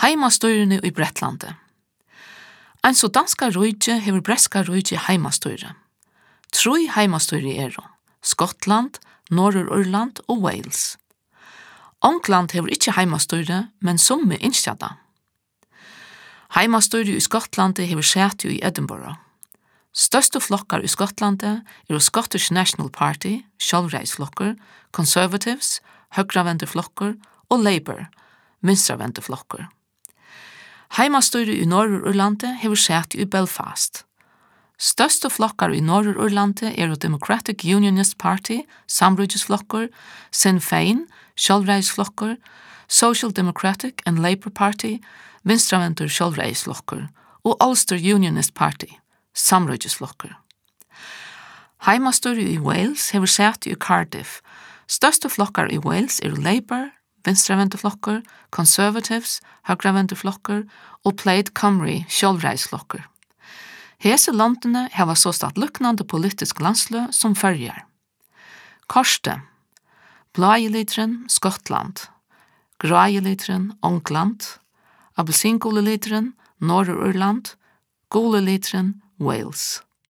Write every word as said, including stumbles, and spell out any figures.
Heimastyrene i Brettlande. Ein så danska rujtje hever breska rujtje heimastyre. Troi heimastyre er Skottland, Norrur-Irland og Wales. England hever ikkje heimastyre, men somme innskjada. Heimastyre i Skottlande hever sete i Edinburgh. Største flokkar i Skottlande er Scottish National Party, sjálvræðisflokkur, Conservatives, høgravendeflokkur og Labour, vinstravendeflokkur. Heimastyre i Norrur-Irlande hever sete i Belfast. Største flokkar i Norrur-Irlande er Democratic Unionist Party, samrujisflokkur, Sinn Féin, sjálvræðisflokkur, Social Democratic and Labour Party, vinstravendur sjálvræðisflokkur, og Ulster Unionist Party, samrujisflokkur. Heimastyre i Wales hever sete i Cardiff. Største flokkar i Wales er Labour, vinstravendeflokkur, Conservatives, høgravendeflokkur og Plaid Cymru, sjálvræðisflokkur. Hese landene hava så statt luknande politisk landslø som følger. Korste, Blåjeliteren, Skottland, Gråjeliteren, England, Appelsinguleliteren, Norrur-Irland, Guleliteren, Wales.